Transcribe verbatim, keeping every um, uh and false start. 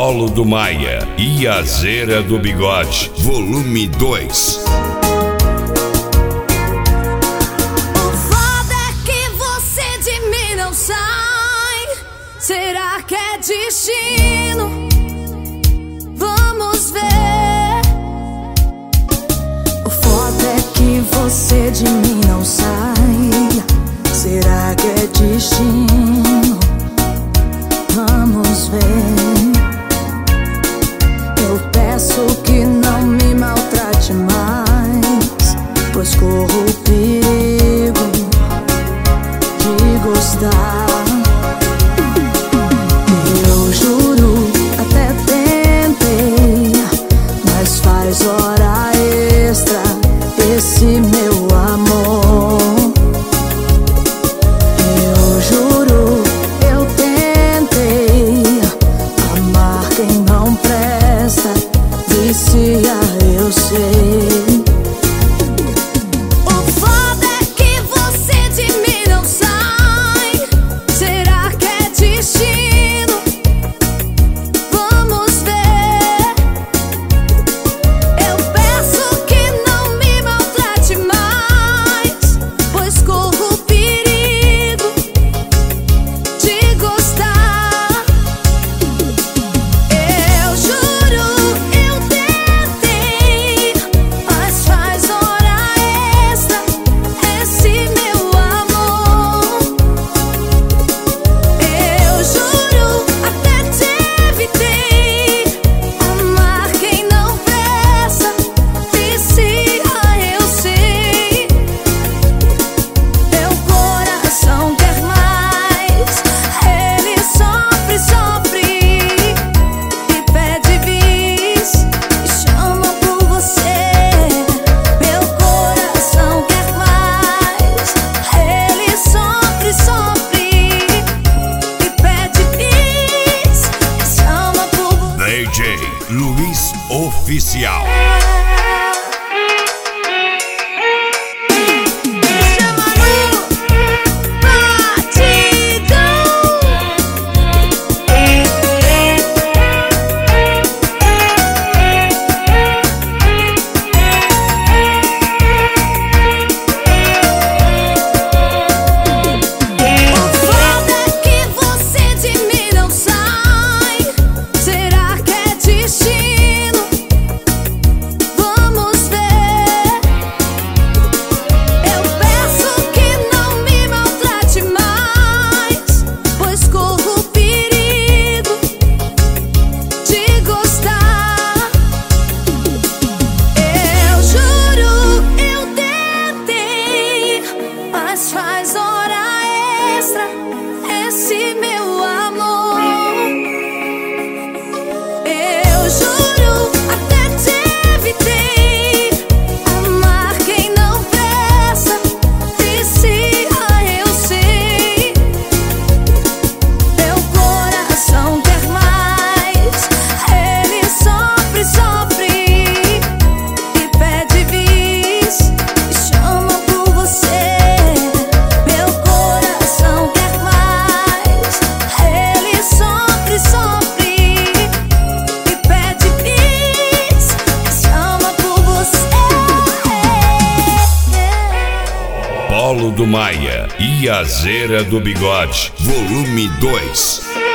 Paulo do Maia e a Zera do Bigode, volume dois. O foda é que você de mim não sai. Será que é destino? Vamos ver. O foda é que você de mim não sai. Será que é destino? Vamos ver. Eu peço que não me maltrate mais, pois corro o perigo de gostar. Eu juro, até tentei, mas faz hora extra esse meu amor. Eu juro, eu tentei amar quem não presta, vicia, eu sei. O foda é que você de mim não sai. Será que é destino? Vamos ver. Eu peço que não me maltrate mais, pois corro o perigo de gostar. Eu juro, eu tentei, mas faz hora extra esse meu amor. Eu juro, até te evitei amar quem não presta, vicia, eu sei. Meu coração quer mais, ele sofre, sofre e pede bis, e chama por você. Meu coração quer mais, ele sofre, sofre e pede bis, e chama por você. D J Luiz Oficial. Chama no batidão. O foda é que você de mim não sai. Será que é destino? Vamos ver. Eu peço que não me maltrate mais, pois corro o perigo de gostar. Eu juro, eu tentei, mas faz hora extra esse meu amor. Eu juro, até te evitei amar quem não presta, vicia, eu sei. Meu coração quer mais, ele sofre, sofre e pede bis, e chama por você. Meu coração quer mais, ele sofre, sofre e pede bis, e chama por você. Paulo do Maia e a Zera do Bigode, volume dois.